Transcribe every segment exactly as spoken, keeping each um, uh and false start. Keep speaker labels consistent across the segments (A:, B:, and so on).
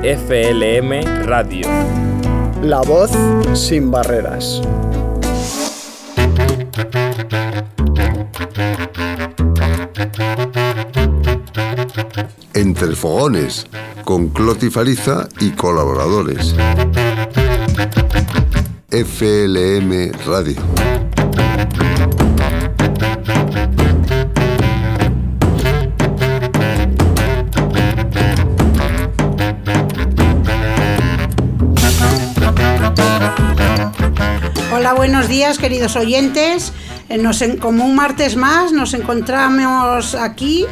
A: F L M Radio.
B: La voz sin barreras.
C: Entre Fogones, con Cloti Fariza y colaboradores. F L M Radio.
D: Hola, buenos días, queridos oyentes. Nos, como un martes más nos encontramos aquí.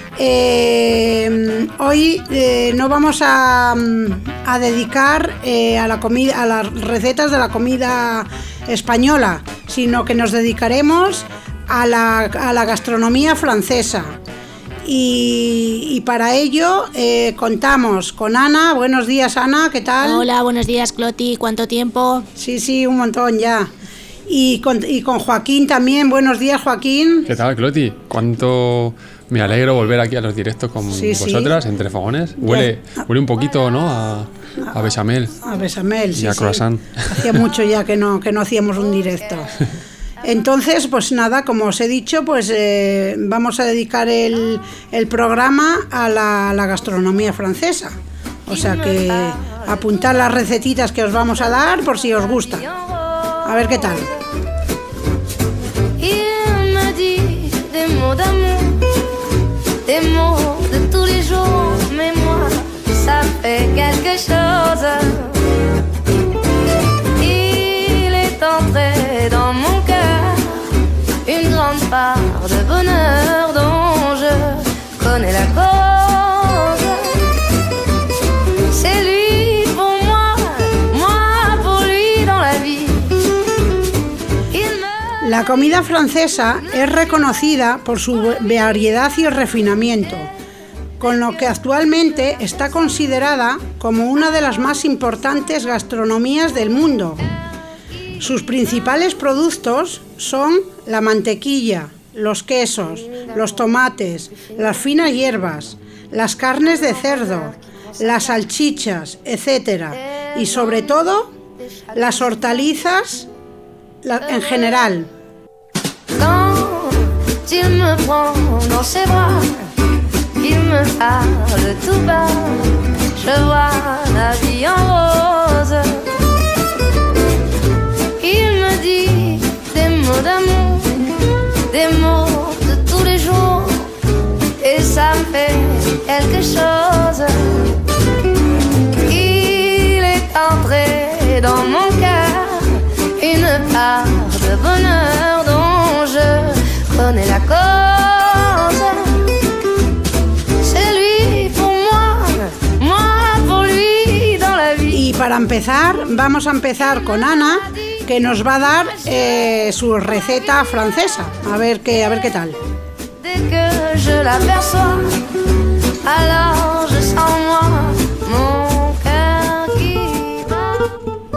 D: Eh, hoy eh, no vamos a, a dedicar eh, a la comida, a las recetas de la comida española, sino que nos dedicaremos a la, a la gastronomía francesa. Y, y para ello eh, contamos con Ana. Buenos días, Ana, ¿qué tal?
E: Hola, buenos días, Cloti. ¿Cuánto tiempo?
D: Sí, sí, un montón ya. Y con, y con Joaquín también. Buenos días, Joaquín.
F: ¿Qué tal, Cloti? ¿Cuánto me alegro volver aquí a los directos con
D: sí,
F: vosotras, sí. Entre Fogones? Huele, huele un poquito, ¿no? A, a bechamel.
D: A bechamel,
F: y
D: sí.
F: Y a croissant.
D: Sí. Hacía mucho ya que no, que no hacíamos un directo. Entonces, pues nada, como os he dicho, pues eh, vamos a dedicar el, el programa a la, a la gastronomía francesa. O sea que apuntad las recetitas que os vamos a dar por si os gusta. A ver qué tal.
G: Une grande part de bonheur dont je connais la cause. C'est lui pour moi, moi pour lui dans la vie. Me...
D: La comida francesa es reconocida por su variedad y refinamiento, con lo que actualmente está considerada como una de las más importantes gastronomías del mundo. Sus principales productos son la mantequilla, los quesos, los tomates, las finas hierbas, las carnes de cerdo, las salchichas, etcétera. Y sobre todo, las hortalizas en general.
G: Quand il me prend dans ses bras, il me parle tout bas, je vois la vie en rose. Il me dit des mots d'amour, des mots de tous les jours, et ça me fait quelque chose. Il est entré dans mon cœur une part de bonheur dont je connais la cause. C'est lui pour moi, moi pour lui dans la vie.
D: Y para empezar, vamos a empezar con Ana, que nos va a dar eh, su receta francesa. A ver qué, a ver qué tal.
G: Dès que je l'aperçois, alors je sens moi mon cœur qui bat.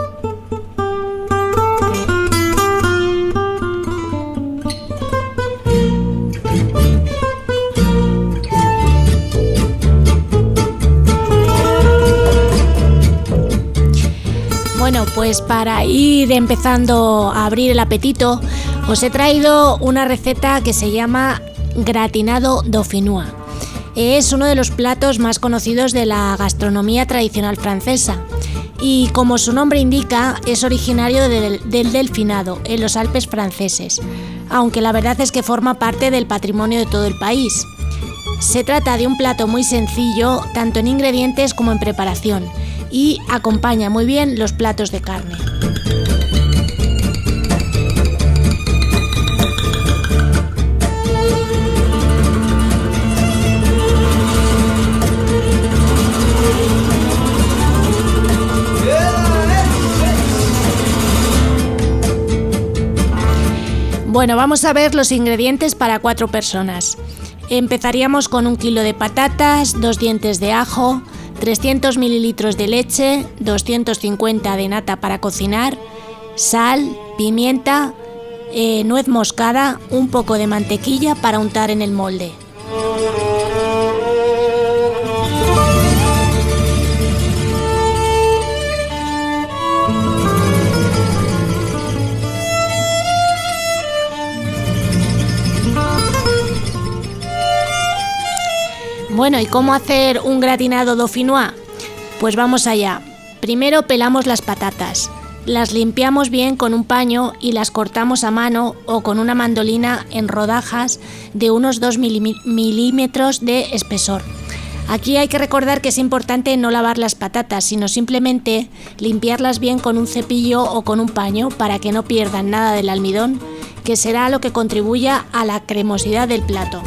E: Bueno, pues para ir empezando a abrir el apetito, os he traído una receta que se llama gratinado dauphinois. Es uno de los platos más conocidos de la gastronomía tradicional francesa y, como su nombre indica, es originario del, del Delfinado, en los Alpes franceses, aunque la verdad es que forma parte del patrimonio de todo el país. Se trata de un plato muy sencillo, tanto en ingredientes como en preparación, y acompaña muy bien los platos de carne. Bueno, vamos a ver los ingredientes para cuatro personas. Empezaríamos con un kilo de patatas, dos dientes de ajo, trescientos mililitros de leche, doscientos cincuenta de nata para cocinar, sal, pimienta, eh, nuez moscada, un poco de mantequilla para untar en el molde. Bueno, ¿y cómo hacer un gratinado dauphinois? Pues vamos allá. Primero pelamos las patatas. Las limpiamos bien con un paño y las cortamos a mano o con una mandolina en rodajas de unos dos milímetros de espesor. Aquí hay que recordar que es importante no lavar las patatas, sino simplemente limpiarlas bien con un cepillo o con un paño para que no pierdan nada del almidón, que será lo que contribuya a la cremosidad del plato.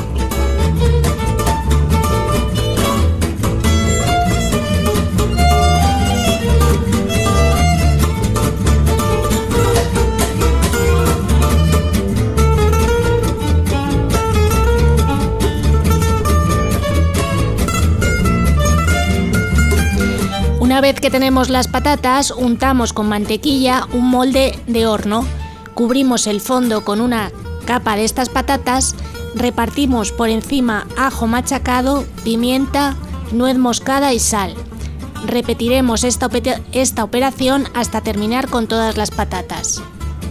E: Una vez que tenemos las patatas, untamos con mantequilla un molde de horno, cubrimos el fondo con una capa de estas patatas, repartimos por encima ajo machacado, pimienta, nuez moscada y sal. Repetiremos esta, esta operación hasta terminar con todas las patatas.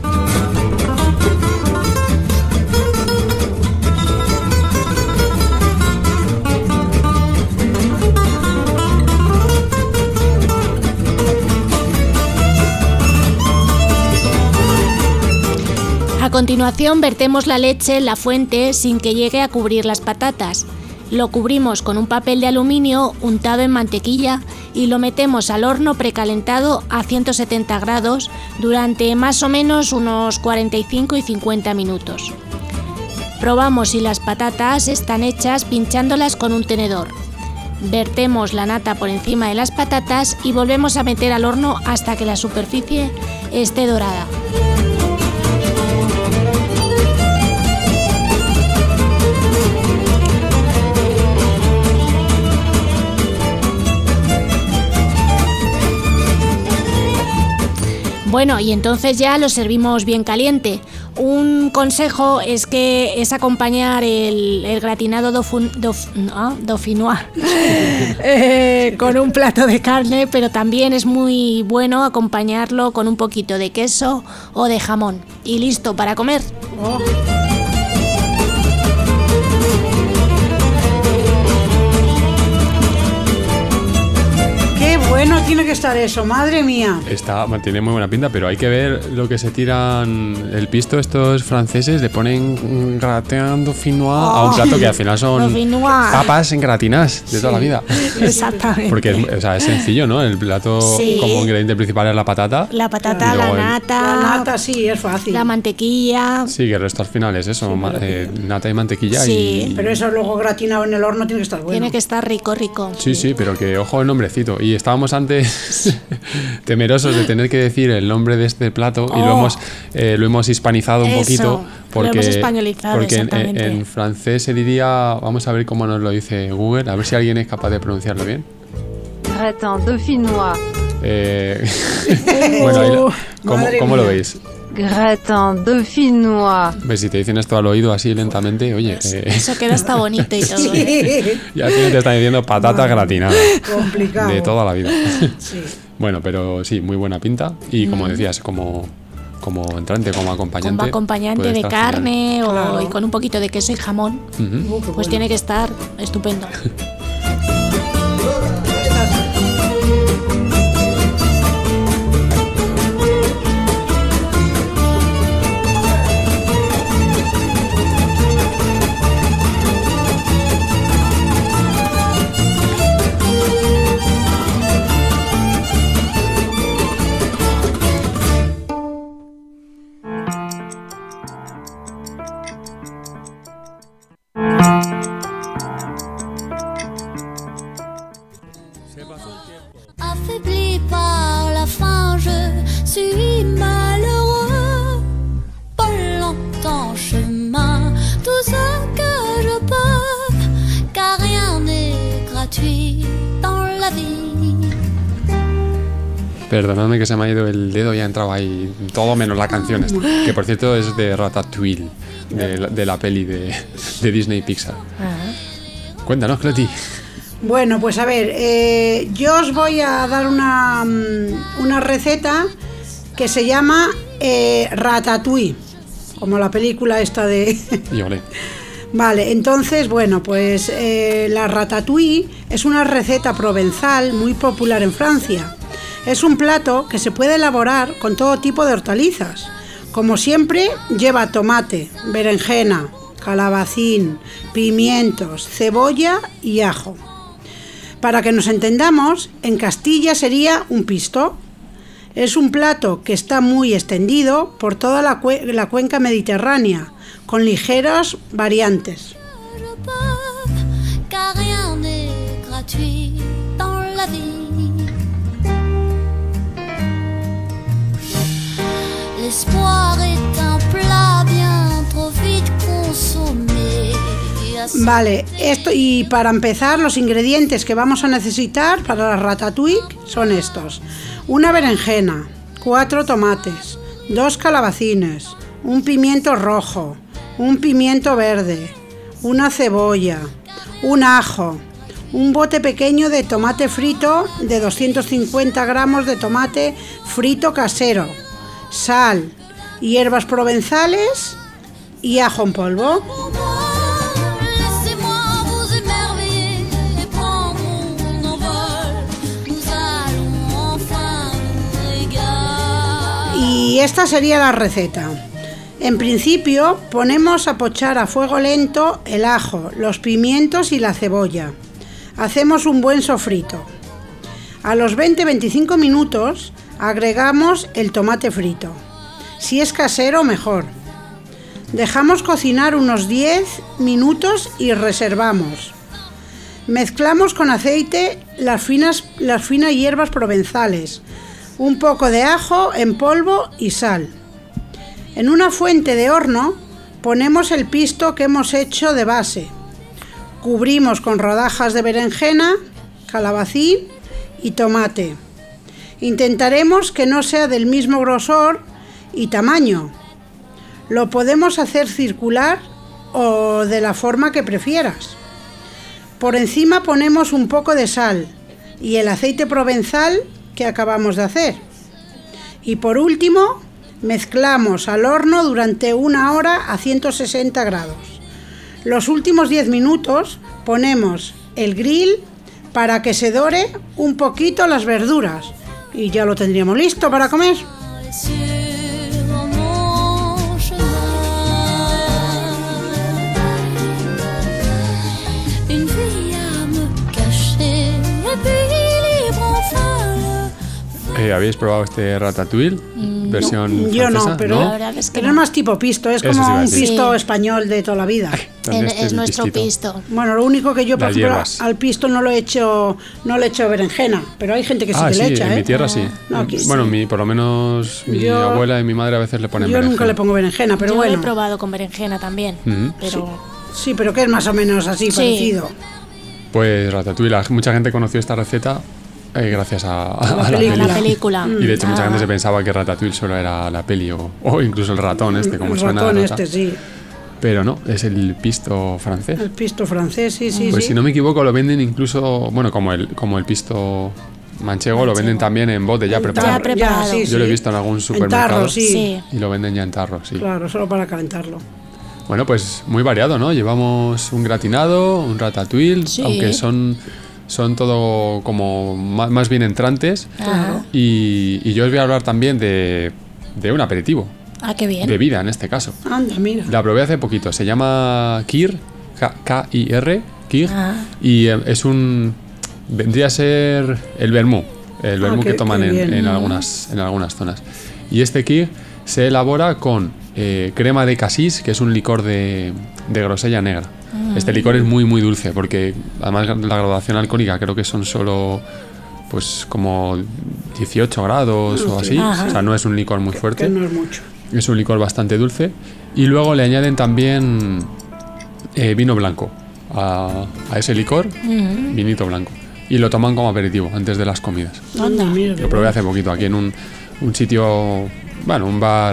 E: A continuación vertemos la leche en la fuente sin que llegue a cubrir las patatas. Lo cubrimos con un papel de aluminio untado en mantequilla y lo metemos al horno precalentado a ciento setenta grados durante más o menos unos cuarenta y cinco y cincuenta minutos. Probamos si las patatas están hechas pinchándolas con un tenedor. Vertemos la nata por encima de las patatas y volvemos a meter al horno hasta que la superficie esté dorada. Bueno, y entonces ya lo servimos bien caliente. Un consejo es que es acompañar el, el gratinado dofun, dof, no, dauphinois eh, con un plato de carne, pero también es muy bueno acompañarlo con un poquito de queso o de jamón. Y listo para comer. Oh.
D: Bueno, tiene que estar eso, madre mía.
F: Está, tiene muy buena pinta, pero hay que ver lo que se tiran el pisto estos franceses, le ponen gratin dauphinois oh, a un plato que al final son dauphinois. Papas engratinadas de sí, toda la vida.
E: Exactamente.
F: Porque es, o sea, es sencillo, ¿no? El plato sí. Como ingrediente principal es la patata.
E: La patata, la nata.
D: La nata, sí, es fácil.
E: La mantequilla.
F: Sí, que el resto al final es eso, sí, ma, eh, nata y mantequilla.
E: Sí.
F: Y,
D: pero eso luego gratinado en el horno tiene que estar bueno.
E: Tiene que estar rico, rico.
F: Sí, sí, pero que ojo el nombrecito. Y estábamos antes temerosos de tener que decir el nombre de este plato oh. y lo hemos eh, lo hemos hispanizado un
E: Eso,
F: poquito porque,
E: lo hemos españolizado,
F: porque en,
E: exactamente.
F: en francés se diría, vamos a ver cómo nos lo dice Google, a ver si alguien es capaz de pronunciarlo bien.
H: Gratin dauphinois.
F: Eh, bueno, ahí lo, ¿cómo, ¿cómo lo veis?
H: Gratin dauphinois.
F: ¿Ves? Si te dicen esto al oído así lentamente, oye... Eh,
E: Eso queda hasta bonito y todo.
D: Sí.
F: ¿eh? Y al final te están diciendo patata gratinada.
D: Complicado.
F: De toda la vida.
D: Sí.
F: Bueno, pero sí, muy buena pinta. Y como mm. decías, como, como entrante, como acompañante.
E: Como acompañante de carne o, claro. y con un poquito de queso y jamón.
F: Uh-huh.
E: Uh, pues bueno. Tiene que estar estupendo.
I: Affaibli par la faim, je suis malheureux. Pas longtemps chemin, tout ce que je peux, car rien n'est gratuit dans la vie.
F: Perdonadme que se me ha ido el dedo y ha entrado ahí todo menos la canción esta, que por cierto es de Ratatouille, de la, de la peli de, de Disney Pixar. Uh-huh. Cuéntanos, Cloti.
D: Bueno, pues a ver, eh, yo os voy a dar una, una receta que se llama eh, Ratatouille, como la película esta de...
F: Y olé.
D: Vale, entonces, bueno, pues eh, la ratatouille es una receta provenzal muy popular en Francia. Es un plato que se puede elaborar con todo tipo de hortalizas. Como siempre, lleva tomate, berenjena, calabacín, pimientos, cebolla y ajo. Para que nos entendamos, en Castilla sería un pisto. Es un plato que está muy extendido por toda la, cue- la cuenca mediterránea, con ligeras variantes. Vale, esto, y para empezar, los ingredientes que vamos a necesitar para la ratatouille son estos: una berenjena, cuatro tomates, dos calabacines, un pimiento rojo, un pimiento verde, una cebolla, un ajo, un bote pequeño de tomate frito de doscientos cincuenta gramos de tomate frito casero, sal, hierbas provenzales y ajo en polvo. Y esta sería la receta. En principio ponemos a pochar a fuego lento el ajo, los pimientos y la cebolla. Hacemos un buen sofrito. A los veinte a veinticinco minutos agregamos el tomate frito. Si es casero, mejor. Dejamos cocinar unos diez minutos y reservamos. Mezclamos con aceite las finas, las finas hierbas provenzales, un poco de ajo en polvo y sal. En una fuente de horno ponemos el pisto que hemos hecho de base. Cubrimos con rodajas de berenjena, calabacín y tomate. Intentaremos que no sea del mismo grosor y tamaño. Lo podemos hacer circular o de la forma que prefieras. Por encima ponemos un poco de sal y el aceite provenzal que acabamos de hacer. Y por último, mezclamos al horno durante una hora a ciento sesenta grados. Los últimos diez minutos ponemos el grill para que se dore un poquito las verduras y ya lo tendríamos listo para comer.
F: Eh, ¿Habéis probado este ratatouille? Mm, versión
D: no. Yo
F: francesa?
D: no, pero
F: ¿No?
D: la verdad es que no es más tipo pisto, es
F: Eso
D: como
F: sí
D: un pisto
E: sí.
D: español de toda la vida.
E: En,
F: Este
E: es nuestro
F: pistito.
E: pisto.
D: Bueno, lo único que yo, por
F: Las
D: ejemplo,
F: hierbas.
D: al pisto no lo he hecho, no le he hecho berenjena, pero hay gente que sí
F: Ah,
D: que
F: sí,
D: le echa,
F: en
D: ¿eh?
F: mi tierra sí.
D: No, aquí
F: bueno,
D: sí.
F: mi, por lo menos mi
D: Yo-
F: abuela y mi madre a veces le ponen
D: Yo
F: berenjena.
D: nunca le pongo berenjena, pero
E: Yo
D: bueno.
E: lo he probado con berenjena también,
F: Ujú.
E: pero
D: Sí, pero que es más o menos así,
E: Sí.
D: parecido.
F: Pues ratatouille, la- mucha gente conoció esta receta eh, gracias a, a
D: la
F: la
E: a
D: película.
E: la
F: peli.
E: película.
F: Y de hecho mucha
E: Ah.
F: gente se pensaba que ratatouille solo era la peli o, o incluso el ratón este, como
D: el
F: suena.
D: ratón
F: rata.
D: este, sí.
F: Pero no, es el pisto francés.
D: El pisto francés, sí, sí,
F: Pues
D: sí.
F: si no me equivoco lo venden incluso, bueno, como el, como el pisto manchego, lo venden también en bote ya
D: En
F: preparado.
E: Ya preparado.
D: sí,
F: Yo lo he
D: sí.
F: visto en algún
D: En
F: supermercado
D: tarro, sí.
E: Sí.
F: y lo venden ya en tarro, sí.
D: Claro, solo para calentarlo.
F: Bueno, pues muy variado, ¿no? Llevamos un gratinado, un ratatouille,
E: Sí.
F: aunque son, son todo como más, más bien entrantes.
E: Ajá.
F: Y, y yo os voy a hablar también de, de un aperitivo,
E: Ah, qué bien.
F: bebida en este caso.
D: Anda, mira.
F: La probé hace poquito, se llama Kir, K I R, Kir,
E: Ah.
F: y eh, es un... vendría a ser el vermú, el
D: Ah,
F: vermú
D: qué-
F: que toman
D: qué
F: en,
D: bien.
F: en algunas, en algunas zonas. Y este Kir se elabora con eh, crema de cassis, que es un licor de, de grosella negra. Este licor es muy muy dulce, porque además la graduación alcohólica creo que son solo pues como dieciocho grados o así.
E: Ajá.
F: O sea, no es un licor muy fuerte.
D: Que no es mucho.
F: Es un licor bastante dulce. Y luego le añaden también eh, vino blanco a, a ese licor,
E: Mm.
F: vinito blanco. Y lo toman como aperitivo antes de las comidas.
D: Anda, mira.
F: Lo probé hace poquito aquí en un, un sitio, bueno, un bar,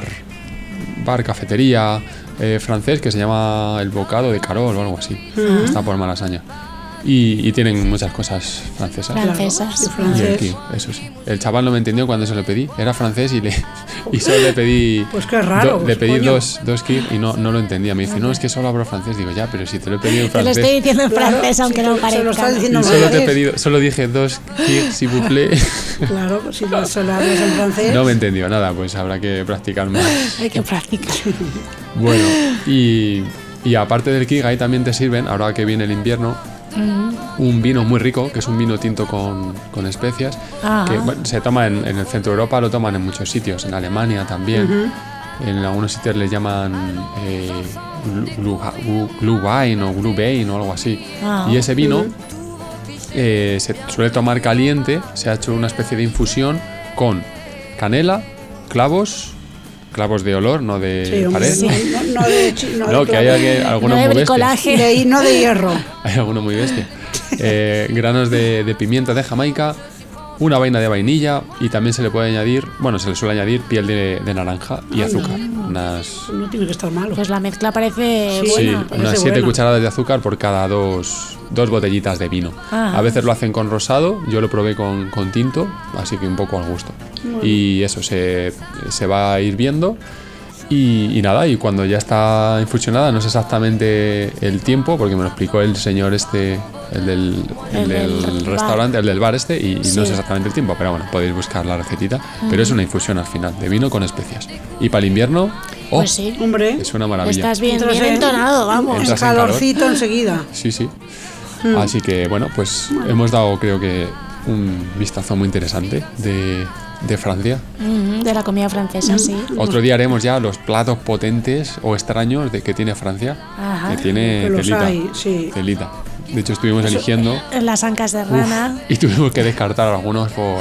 F: bar cafetería eh, francés que se llama El Bocado de Carol o algo así. Está por Malasaña. Y, y tienen muchas cosas francesas.
E: Francesas.
D: Sí,
F: Y el
D: francés.
F: Kir, eso sí. El chaval no me entendió cuando se lo pedí. Era francés y le, Y solo le pedí,
D: Pues qué raro,
F: do- le pedí
D: coño.
F: dos, dos kir y no, no lo entendía. Me dice, no, es que solo hablo francés. Digo, ya, pero si te lo he pedido en
E: Te lo
F: francés.
E: estoy diciendo en
D: Claro,
E: francés, aunque
D: sí,
E: no
D: se lo
E: parezca.
D: estás diciendo
F: Y
D: en
F: solo te he
D: francés.
F: pedido, solo dije dos kir, s'il vous plaît.
D: Claro, pues si lo- se lo hablas en francés.
F: No me entendió nada, pues habrá que practicar más.
E: Hay que practicar.
F: Bueno, y, y aparte del kig, ahí también te sirven, ahora que viene el invierno, un vino muy rico, que es un vino tinto con, con especias,
E: Ah.
F: que bueno, se toma en, en el centro de Europa, lo toman en muchos sitios, en Alemania también. En algunos sitios le llaman eh, Glu- Glu- Glühwein o Glühwein o algo así.
E: Ah.
F: Y ese vino eh, se suele tomar caliente, se ha hecho una especie de infusión con canela, clavos, clavos de olor, no de
D: Sí, hombre,
F: pared.
D: sí, no, no de, chi- no
F: No,
D: de
F: que hay alguien- algunos
E: No de
F: muy bestias.
E: bricolaje.
D: de, no de hierro.
F: Hay alguno muy bestia. Eh, granos de, de pimienta de Jamaica, una vaina de vainilla y también se le puede añadir, bueno, se le suele añadir piel de, de naranja y azúcar. Unas,
D: No tiene que estar malo.
E: Pues la mezcla parece
D: Sí,
F: sí,
E: buena.
D: parece
F: unas siete
D: buena.
F: cucharadas de azúcar por cada dos, dos botellitas de vino.
E: Ah.
F: A veces lo hacen con rosado, yo lo probé con, con tinto, así que un poco al gusto. Y eso, se, se va hirviendo. Y, y nada, y cuando ya está infusionada, no sé exactamente el tiempo, porque me lo explicó el señor este, el del, el
E: El
F: del
E: del
F: restaurante,
E: bar.
F: el del bar este, y, y
E: Sí.
F: no sé exactamente el tiempo, pero bueno, podéis buscar la recetita. Pero es una infusión al final, de vino con especias. Y para el invierno, ¡oh!
E: Pues sí.
D: Hombre,
F: Es una maravilla.
E: Estás bien,
D: Entras
E: bien
D: en-
E: entonado, vamos.
F: Entras
D: el
F: en calor.
D: calorcito enseguida.
F: Sí, sí. Así que bueno, pues hemos dado creo que un vistazo muy interesante de, de Francia.
E: Ujú, de la comida francesa, sí.
F: Otro día haremos ya los platos potentes o extraños de que tiene Francia.
E: Ajá.
F: Que tiene
D: Que los
F: telita.
D: hay, sí.
F: Telita. De hecho, estuvimos eligiendo
E: Las ancas de rana.
F: y tuvimos que descartar algunos por,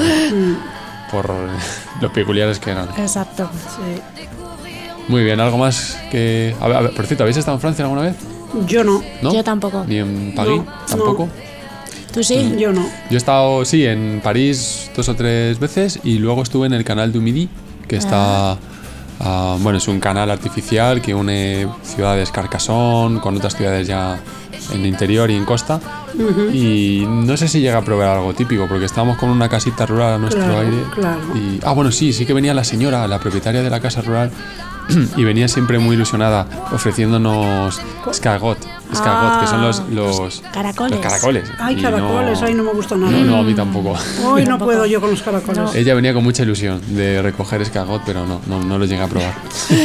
F: por los peculiares que eran.
E: Exacto.
D: Sí.
F: Muy bien, ¿algo más que...? A ver, a ver, por cierto, ¿habéis estado en Francia alguna vez?
D: Yo no.
F: ¿No?
E: Yo tampoco.
F: ¿Ni en París?
D: No,
F: ¿Tampoco?
E: ¿Tú sí?
D: Yo no.
F: Yo he estado, sí, en París dos o tres veces y luego estuve en el canal du Midi, que está, ah, bueno, es un canal artificial que une ciudades Carcassonne con otras ciudades ya en el interior y en costa. Y no sé si llega a probar algo típico, porque estábamos con una casita rural a nuestro
D: Claro,
F: aire.
D: claro.
F: Y, ah, bueno, sí, sí que venía la señora, la propietaria de la casa rural, y venía siempre muy ilusionada ofreciéndonos escargot, escargot, que son los, los
E: Caracoles.
F: los caracoles.
D: Ay,
F: Y
D: caracoles, ay, no me gusta nada.
F: No, no, a mí tampoco.
D: Hoy no
E: tampoco.
D: puedo yo con los caracoles.
E: No.
F: Ella venía con mucha ilusión de recoger escargot, pero no, no, no lo llegué a probar.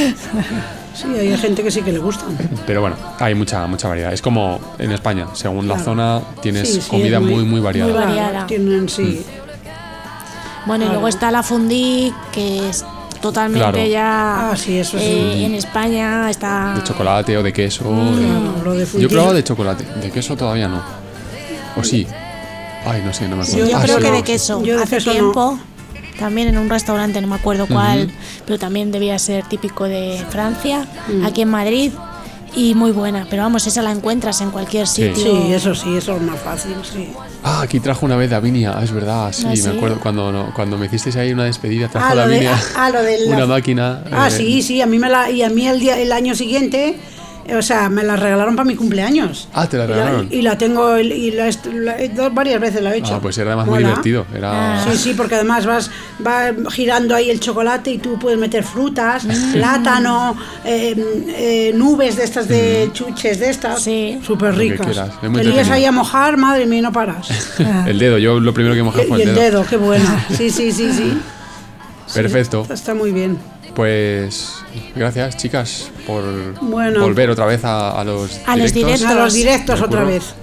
D: Sí, hay gente que sí que le gustan.
F: Pero bueno, hay mucha mucha variedad. Es como en España, según la
D: Claro.
F: zona tienes
D: Sí, sí,
F: comida
D: es
F: muy muy variada.
E: muy variada.
D: Claro, tienen, sí.
E: Bueno, y
D: Claro.
E: luego está la fondue, que es totalmente
F: Claro.
E: ya
D: Ah, sí, eso sí.
E: eh, en España está...
F: De chocolate o de queso.
D: Claro, lo de
F: Yo he
D: fundir.
F: probado de chocolate, de queso todavía no. ¿O sí? Ay, no sé, no me acuerdo.
E: Yo
F: Ah,
E: creo
F: sí,
E: que
F: no.
E: de queso.
D: Yo de
E: Hace
D: queso no.
E: tiempo, también en un restaurante, no me acuerdo cuál, pero también debía ser típico de Francia,
D: Mm.
E: aquí en Madrid, y muy buena. Pero vamos, esa la encuentras en cualquier
F: Sí.
E: sitio.
D: Sí, eso sí, eso es más fácil, sí.
F: Ah, aquí trajo una vez Davinia, es verdad, sí,
E: ¿Ah, sí?
F: me acuerdo cuando, no- cuando me hicisteis ahí una despedida, trajo
D: Ah, lo de,
F: Davinia
D: ah, lo de la-
F: una máquina.
D: Ah,
F: eh,
D: sí, sí, a mí me la y a mí el día el año siguiente, eh, o sea, me la regalaron para mi cumpleaños.
F: Ah, te la
D: Y la-
F: regalaron.
D: Y la, tengo y la, est- la- eh, dos- varias veces la he hecho.
F: Ah, pues era además muy
D: Mola.
F: divertido. Era...
D: Sí, sí, porque además vas va girando ahí el chocolate y tú puedes meter frutas, plátano, eh, eh, nubes de estas de chuches de estas,
E: Sí.
D: súper
F: Lo que
D: ricas.
F: quieras, es muy
D: Te lías
F: entretenido.
D: ahí a mojar, madre mía, no paras.
F: El dedo, yo lo primero que mojé
D: y,
F: fue
D: y
F: el
D: el
F: dedo.
D: dedo, qué buena. Sí, sí, sí, sí.
F: Perfecto.
D: Está, está muy bien.
F: Pues gracias, chicas, por
D: Bueno.
F: volver otra vez a, a los
E: A los directos.
D: A los directos
F: Me
D: otra
F: ocurro.
D: vez.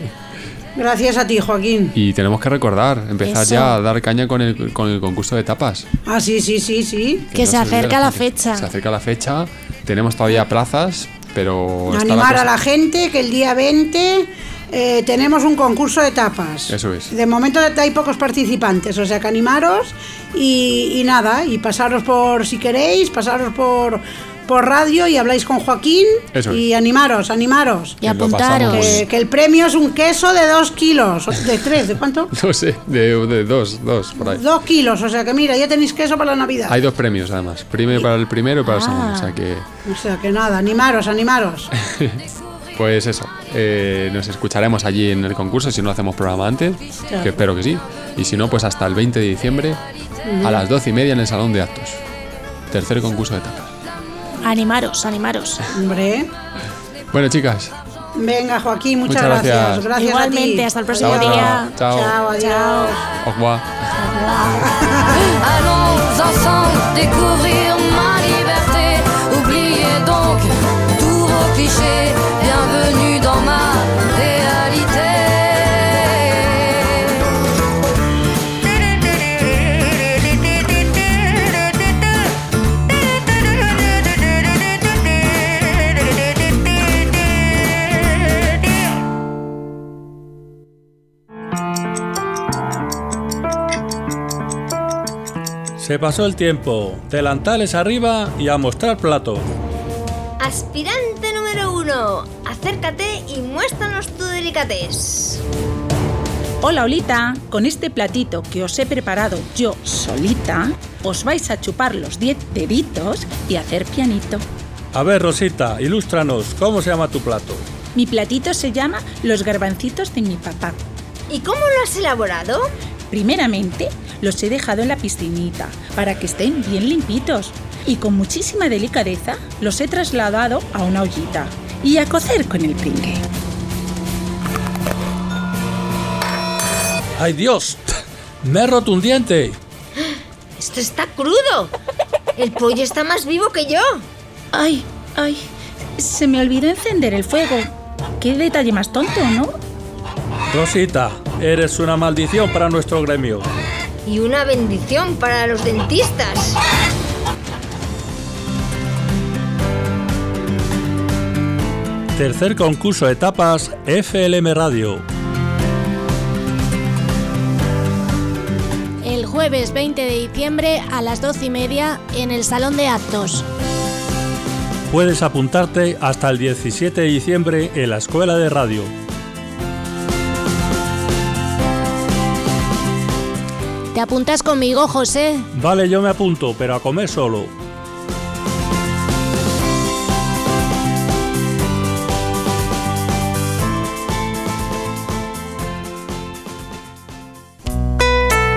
D: Gracias a ti, Joaquín.
F: Y tenemos que recordar, empezar
E: Eso.
F: ya a dar caña con el, con el concurso de tapas.
D: Ah, sí, sí, sí, sí.
E: Que se
F: no olvide
E: acerca la
F: gente.
E: fecha.
F: Se acerca la fecha, tenemos todavía plazas, pero... está
D: Animar
F: cosa-
D: a la gente que el día veinte eh, tenemos un concurso de tapas.
F: Eso es.
D: De momento hay pocos participantes, o sea que animaros y, y nada, y pasaros por, si queréis, pasaros por, por radio y habláis con Joaquín.
F: Eso es.
D: Y animaros, animaros.
E: Y
F: Que lo
E: apuntaros.
F: pasamos.
D: Que, que el premio es un queso de dos kilos, o de tres, ¿de cuánto?
F: No sé, de, de dos, dos, por ahí.
D: Dos kilos, o sea que mira, ya tenéis queso para la Navidad.
F: Hay dos premios además, premio para el primero y para el segundo, o sea que...
D: O sea que nada, animaros, animaros.
F: Pues eso, eh, nos escucharemos allí en el concurso si no hacemos programa antes,
D: Claro.
F: que espero que sí. Y si no, pues hasta el veinte de diciembre a las doce y media en el Salón de Actos. Tercer concurso de tapas.
E: Animaros, animaros.
D: Hombre.
F: Bueno, chicas.
D: Venga, Joaquín, muchas,
F: Muchas
D: gracias.
F: gracias.
D: Gracias
E: Igualmente,
D: a ti.
E: hasta el próximo
F: Chao,
E: día.
F: chao.
D: Chao, adiós.
F: Au revoir.
G: Allons ensemble découvrir ma liberté. Oubliez donc tous vos clichés. Bienvenue dans ma réalité.
J: Se pasó el tiempo. Delantales arriba y a mostrar platos.
K: Aspirante número uno, acércate y muéstranos tu delicatez.
L: Hola, Olita, con este platito que os he preparado yo solita, os vais a chupar los diez deditos y hacer pianito.
J: A ver, Rosita, ilústranos, ¿cómo se llama tu plato?
L: Mi platito se llama Los garbancitos de mi papá.
K: ¿Y cómo lo has elaborado?
L: Primeramente, los he dejado en la piscinita para que estén bien limpitos y con muchísima delicadeza los he trasladado a una ollita y a cocer con el pringue.
J: ¡Ay, Dios! ¡Me he roto un diente!
K: ¡Esto está crudo! ¡El pollo está más vivo que yo!
L: ¡Ay, ay! Se me olvidó encender el fuego. ¡Qué detalle más tonto!, ¿no?
J: Rosita, eres una maldición para nuestro gremio.
K: Y una bendición para los dentistas.
J: Tercer concurso de tapas F L M Radio.
E: El jueves veinte de diciembre a las doce y media en el Salón de Actos.
J: Puedes apuntarte hasta el diecisiete de diciembre en la Escuela de Radio.
E: ¿Te apuntas conmigo, José?
J: Vale, yo me apunto, pero a comer solo.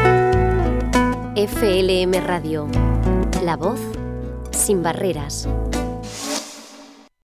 M: F L M Radio. La voz sin barreras.